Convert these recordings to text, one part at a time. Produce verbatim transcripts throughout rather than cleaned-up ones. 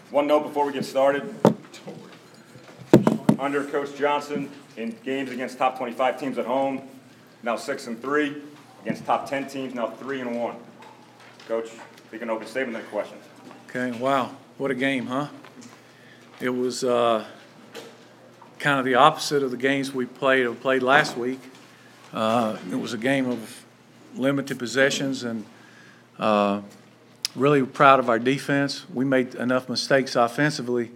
One note before we get started. Under Coach Johnson, in games against top twenty-five teams at home, now six and three. Against top ten teams, now three and one. Coach, take an open statement and questions. Okay, wow, what a game, huh? It was uh, kind of the opposite of the games we played played last week. Uh, it was a game of limited possessions, and uh, really proud of our defense. We made enough mistakes offensively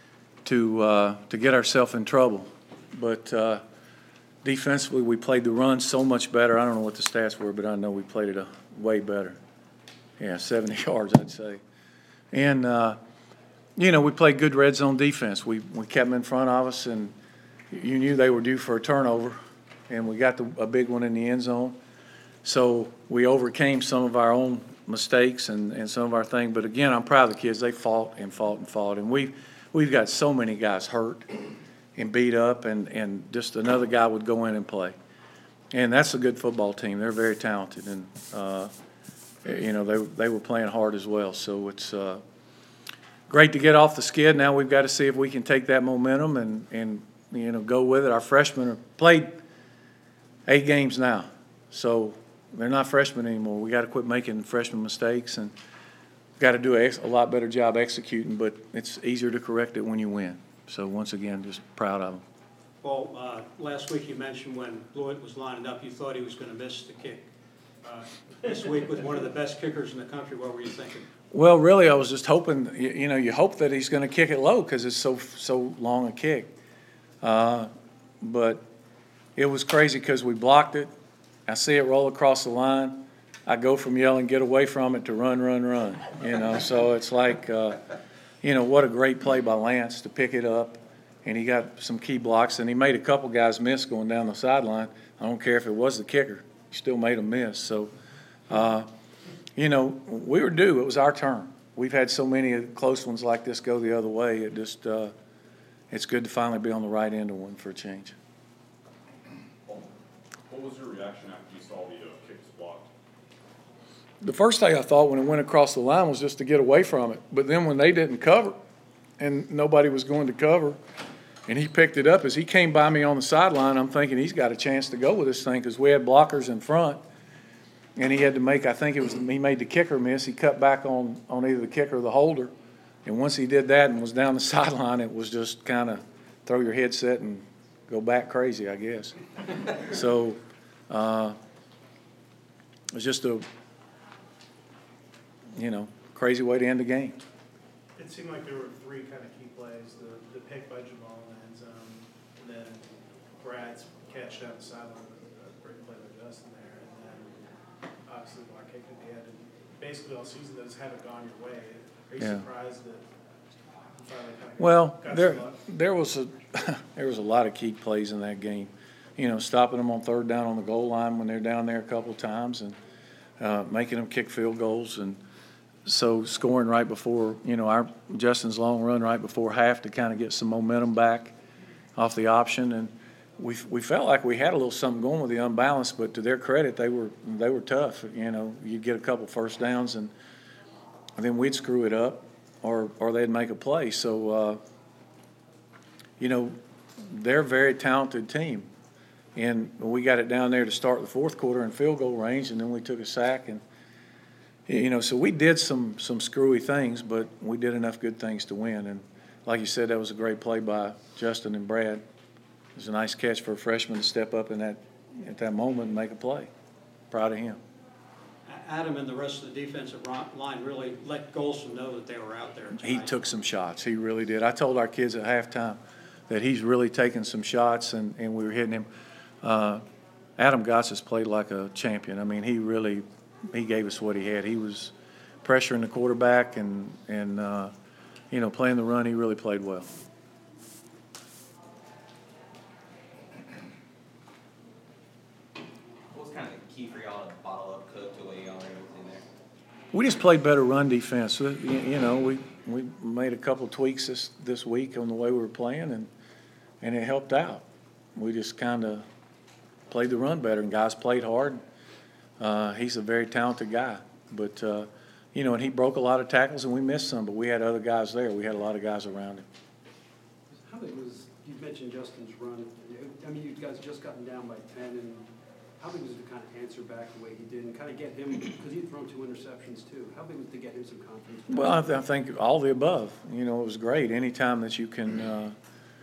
to uh, to get ourselves in trouble, but uh, defensively we played the run so much better. I don't know what the stats were, but I know we played it a, way better. Yeah, seventy yards, I'd say. And, uh, you know, we played good red zone defense. We we kept them in front of us, and you knew they were due for a turnover, and we got the, a big one in the end zone. So we overcame some of our own mistakes and, and some of our things. But, again, I'm proud of the kids. They fought and fought and fought. And we've, we've got so many guys hurt and beat up, and, and just another guy would go in and play. And that's a good football team. They're very talented. And, uh, you know, they they were playing hard as well. So it's uh, great to get off the skid. Now we've got to see if we can take that momentum and, and you know, go with it. Our freshmen have played eight games now. So they're not freshmen anymore. We got to quit making freshman mistakes, and got to do a, a lot better job executing, but it's easier to correct it when you win. So once again, just proud of them. Well, uh, last week you mentioned when Blewett was lining up, you thought he was going to miss the kick. Uh, this week with one of the best kickers in the country, what were you thinking? Well, really, I was just hoping, you, you know, you hope that he's going to kick it low because it's so so long a kick. Uh, but it was crazy because we blocked it. I see it roll across the line. I go from yelling, get away from it, to run, run, run. You know, so it's like, uh, you know, what a great play by Lance to pick it up. And he got some key blocks, and he made a couple guys miss going down the sideline. I don't care if it was the kicker. He still made them miss. So, uh, you know, we were due. It was our turn. We've had so many close ones like this go the other way. It just, uh, it's good to finally be on the right end of one for a change. What was your reaction after you saw the uh, kick was blocked? The first thing I thought when it went across the line was just to get away from it. But then when they didn't cover and nobody was going to cover, and he picked it up, as he came by me on the sideline, I'm thinking he's got a chance to go with this thing because we had blockers in front. And he had to make, I think it was, he made the kicker miss. He cut back on, on either the kicker or the holder. And once he did that and was down the sideline, it was just kind of throw your headset and go back crazy, I guess. So uh, it was just a, you know, crazy way to end the game. It seemed like there were three kind of key plays: the the pick by Jamal in the end zone, and then Brad's catch down the sideline, a great play by Justin there, and then obviously the block kick at the end. And basically all season those haven't gone your way. Are you Yeah. surprised that you finally kind of Well, got there some luck? there was a there was a lot of key plays in that game. You know, stopping them on third down on the goal line when they're down there a couple of times, and uh, making them kick field goals, and so scoring right before, you know, our Justin's long run right before half to kind of get some momentum back off the option. And we we felt like we had a little something going with the unbalanced, but to their credit, they were they were tough. You know, you'd get a couple first downs, and, and then we'd screw it up, or or they'd make a play. So, uh, you know, they're a very talented team. And we got it down there to start the fourth quarter in field goal range, and then we took a sack. And, you know, so we did some some screwy things, but we did enough good things to win. And like you said, that was a great play by Justin and Brad. It was a nice catch for a freshman to step up in that at that moment and make a play. Proud of him. Adam and the rest of the defensive line really let Golson know that they were out there tonight. He took some shots. He really did. I told our kids at halftime that he's really taken some shots, and, and we were hitting him. Uh, Adam Gotts has played like a champion. I mean, he really he gave us what he had. He was pressuring the quarterback and, and uh, you know, playing the run. He really played well. What was kind of the key for y'all to bottle up Cook to way y'all were able to there? We just played better run defense. You, you know, we, we made a couple tweaks this, this week on the way we were playing, and and it helped out. We just kind of played the run better, and guys played hard. Uh, he's a very talented guy, but uh, you know, and he broke a lot of tackles and we missed some, but we had other guys there. We had a lot of guys around him. How big was, you mentioned Justin's run, I mean, you guys just gotten down by ten, and how big was it to kind of answer back the way he did and kind of get him, because he'd thrown two interceptions too, how big was it to get him some confidence? Well, I, th- I think all the above. You know, it was great. Anytime that you can, uh,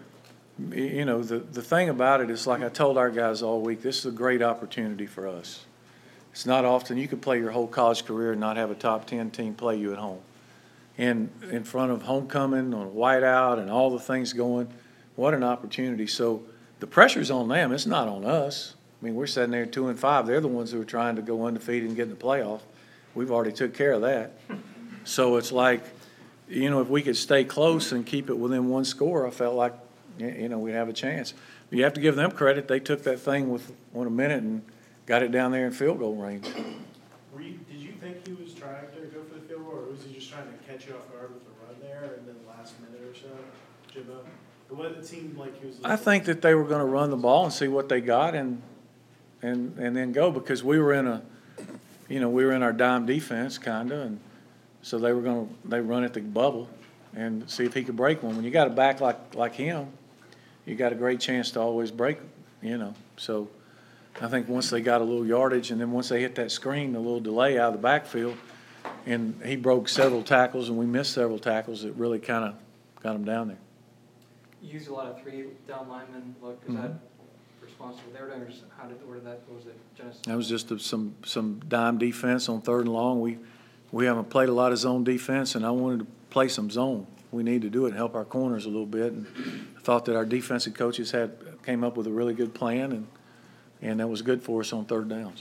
y- you know, the, the thing about it is, like I told our guys all week, this is a great opportunity for us. It's not often you can play your whole college career and not have a top ten team play you at home. And in front of homecoming, on whiteout, and all the things going, what an opportunity. So the pressure's on them. It's not on us. I mean, we're sitting there two and five. They're the ones who are trying to go undefeated and get in the playoff. We've already took care of that. So it's like, you know, if we could stay close and keep it within one score, I felt like, y- you know, we'd have a chance. But you have to give them credit. They took that thing with one a minute and got it down there in field goal range. Were you, did you think he was trying to go for the field goal, or was he just trying to catch you off guard with the run there and then last minute or so, Jimbo? The way it seemed like he was. I think that they were going to run the ball and see what they got and, and, and then go, because we were in a, you know, we were in our dime defense kind of, and so they were going to, they run at the bubble and see if he could break one. When you got a back like, like him, you got a great chance to always break, you know. So I think once they got a little yardage, and then once they hit that screen, a little delay out of the backfield, and he broke several tackles and we missed several tackles, it really kind of got him down there. You use a lot of three down linemen look, is that responsible there, or just how did, where did that, what was it, Genesis? That was just a- some, some dime defense on third and long. We, we haven't played a lot of zone defense, and I wanted to play some zone. We need to do it and help our corners a little bit. And I thought that our defensive coaches had, came up with a really good plan, and, and that was good for us on third downs.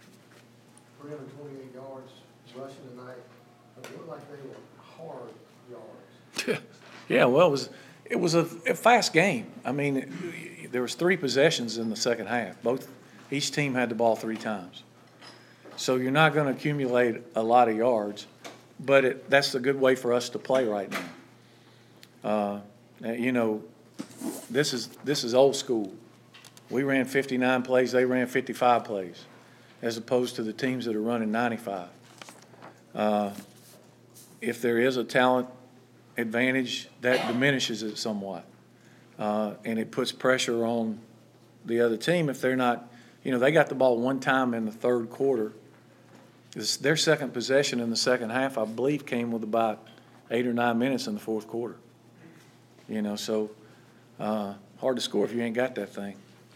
three hundred twenty-eight yards rushing tonight, but it looked like they were hard yards. Yeah, well, it was, it was a, a fast game. I mean, there was three possessions in the second half. Both, each team had the ball three times. So you're not going to accumulate a lot of yards, but it, that's a good way for us to play right now. Uh, you know, this is this is old school. We ran fifty-nine plays, they ran fifty-five plays, as opposed to the teams that are running ninety-five. Uh, if there is a talent advantage, that diminishes it somewhat. Uh, and it puts pressure on the other team if they're not, you know, they got the ball one time in the third quarter. This, their second possession in the second half, I believe, came with about eight or nine minutes in the fourth quarter. You know, so uh, hard to score if you ain't got that thing.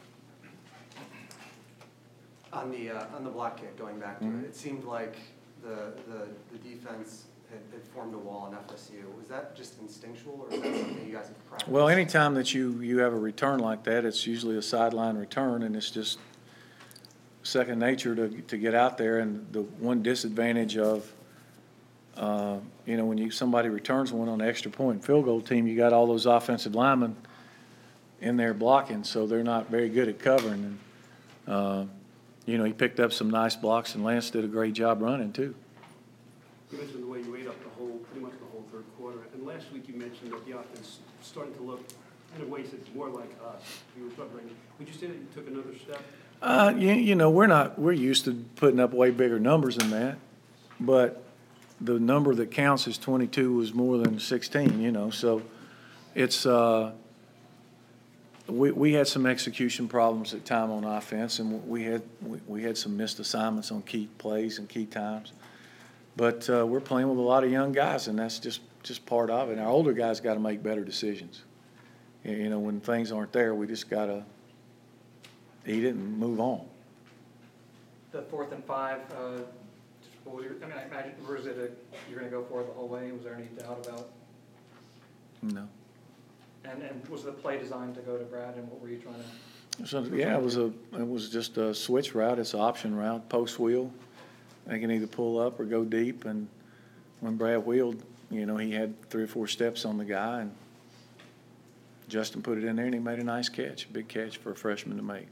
On the, uh, on the block kick, going back to Mhm. it, it seemed like the, the, the defense had, had formed a wall in F S U. Was that just instinctual, or is that something you guys have practiced? Well, anytime that you, you have a return like that, it's usually a sideline return, and it's just second nature to, to get out there. And the one disadvantage of, uh, you know, when you, somebody returns one on the extra point field goal team, you got all those offensive linemen in there blocking, so they're not very good at covering. And, uh, you know, he picked up some nice blocks, and Lance did a great job running too. You mentioned the way you ate up the whole, pretty much the whole third quarter, and last week you mentioned that the offense starting to look, in a way, it's more like us. You were struggling. Would you say that you took another step? Uh, you, you know, we're not, we're used to putting up way bigger numbers than that, but the number that counts is twenty-two was more than sixteen, you know, so it's, uh, we, we had some execution problems at time on offense, and we had, we, we had some missed assignments on key plays and key times. But, uh, we're playing with a lot of young guys, and that's just, just part of it. And our older guys got to make better decisions. You you know, when things aren't there, we just got to eat it and move on. The fourth and five, uh, just what was your, I mean, I imagine, was it a, you're gonna go for it the whole way? Was there any doubt about? No. And, and was the play designed to go to Brad, and what were you trying to? So, yeah, it was a, it was just a switch route. It's an option route, post wheel. They can either pull up or go deep. And when Brad wheeled, you know, he had three or four steps on the guy, and Justin put it in there, and he made a nice catch, big catch for a freshman to make.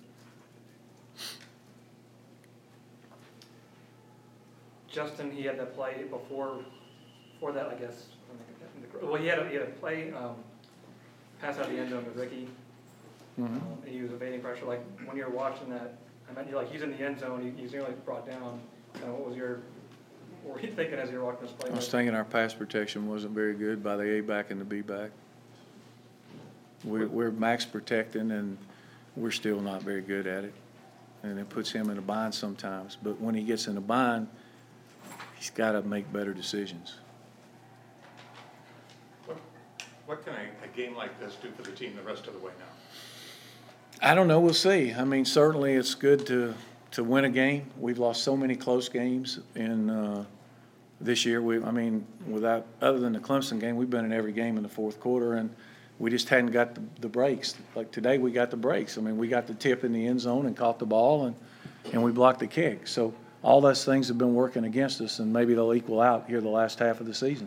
Justin, he had that play before, before that, I guess. Well, he had a, he had a play, um, pass out of the end zone to Ricky. Mhm. Um, and he was evading pressure. Like, when you're watching that, I meant, like, he's in the end zone, he, he's nearly brought down. Kind of what was your what were you thinking as you were watching this play? I was thinking our pass protection wasn't very good by the A-back and the B-back. We're, we're max protecting, and we're still not very good at it. And it puts him in a bind sometimes. But when he gets in a bind, he's got to make better decisions. What, what can a, a game like this do for the team the rest of the way now? I don't know. We'll see. I mean, certainly it's good to, to win a game. We've lost so many close games in uh, this year. We, I mean, without other than the Clemson game, we've been in every game in the fourth quarter, and we just hadn't got the, the breaks. Like today, we got the breaks. I mean, we got the tip in the end zone and caught the ball, and, and we blocked the kick. So all those things have been working against us, and maybe they'll equal out here the last half of the season.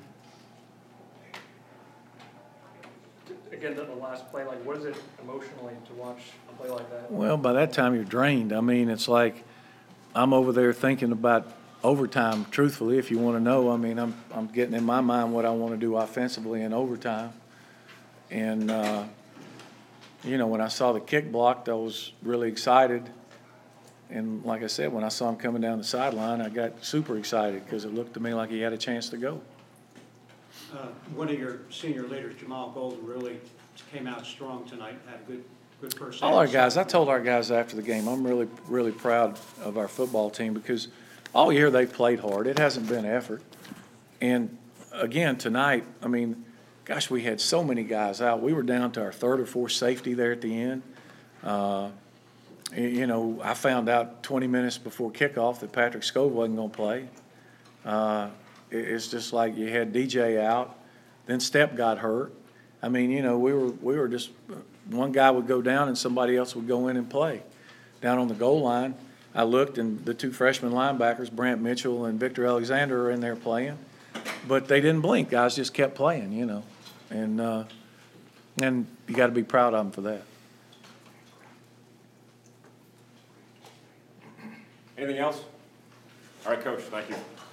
Again, the, the last play, like, what is it emotionally to watch a play like that? Well, by that time, you're drained. I mean, it's like I'm over there thinking about overtime, truthfully, if you want to know. I mean, I'm, I'm getting in my mind what I want to do offensively in overtime. And, uh, you know, when I saw the kick blocked, I was really excited. And like I said, when I saw him coming down the sideline, I got super excited because it looked to me like he had a chance to go. Uh, One of your senior leaders, Jamal Golden, really came out strong tonight, had a good, good first half. All our guys, I told our guys after the game, I'm really, really proud of our football team because all year they've played hard. It hasn't been effort. And again, tonight, I mean, gosh, we had so many guys out. We were down to our third or fourth safety there at the end. Uh, you know, I found out twenty minutes before kickoff that Patrick Scove wasn't going to play. Uh, it, it's just like you had D J out, then Step got hurt. I mean, you know, we were we were just one guy would go down and somebody else would go in and play. Down on the goal line, I looked and the two freshman linebackers, Brant Mitchell and Victor Alexander, are in there playing, but they didn't blink. Guys just kept playing, you know, and uh, and you got to be proud of them for that. Anything else? All right, Coach, thank you.